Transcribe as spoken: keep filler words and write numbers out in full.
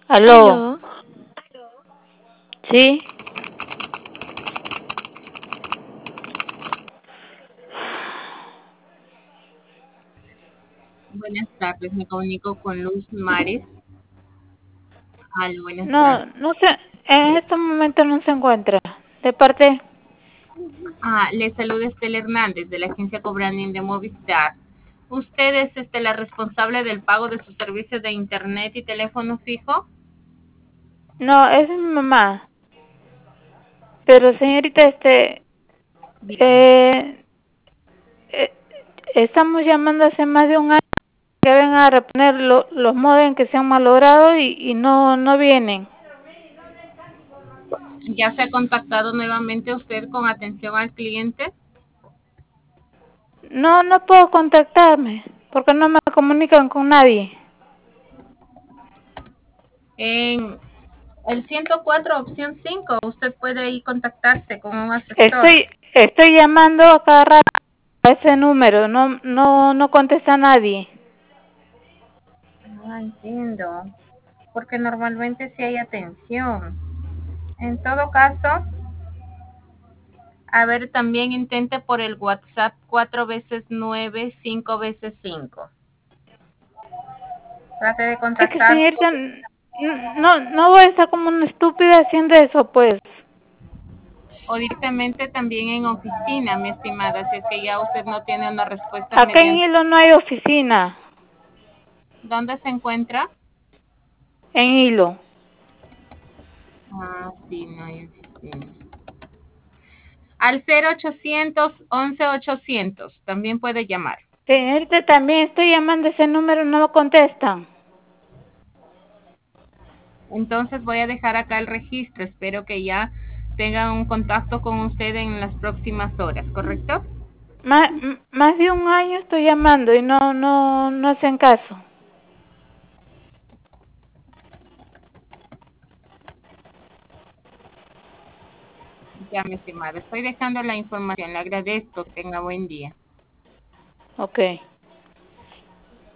Aló. Aló, ¿Sí? Buenas tardes, me comunico con Luz Mares. Aló, buenas No, tardes. no sé, en este momento no se encuentra. ¿De parte? Ah, le saluda Estela Hernández de la agencia Cobranding de Movistar. ¿Usted es este, la responsable del pago de sus servicios de internet y teléfono fijo? No, es mi mamá. Pero señorita, este, Dígame. eh, eh, estamos llamando hace más de un año que vengan a reponer lo- los modems que se han malogrado y, y no, no vienen. ¿Ya se ha contactado nuevamente usted con atención al cliente? No, no puedo contactarme porque no me comunican con nadie. En el ciento cuatro opción cinco, usted puede ahí contactarse con un asesor. Estoy, estoy llamando a cada rato a ese número, no, no, no contesta nadie. Ah, entiendo, porque normalmente sí hay atención. En todo caso, a ver, también intente por el WhatsApp cuatro veces nueve, cinco veces cinco. Trate de Es que contactar señorita, n- no, no voy a estar como una estúpida haciendo eso, pues. o directamente también en oficina, mi estimada, si es que ya usted no tiene una respuesta Acá en mediante. Hilo no hay oficina, ¿Dónde se encuentra? en Hilo. Ah, sí, no hay oficina. Al cero ochocientos once ochocientos también puede llamar. Señorita, también estoy llamando a ese número, no me contestan. Entonces voy a dejar acá el registro. Espero que ya tengan un contacto con usted en las próximas horas, ¿correcto? Más, más de un año estoy llamando y no, no, no hacen caso. Ya, mi estimada, estoy dejando la información. Le agradezco. Tenga buen día. Ok.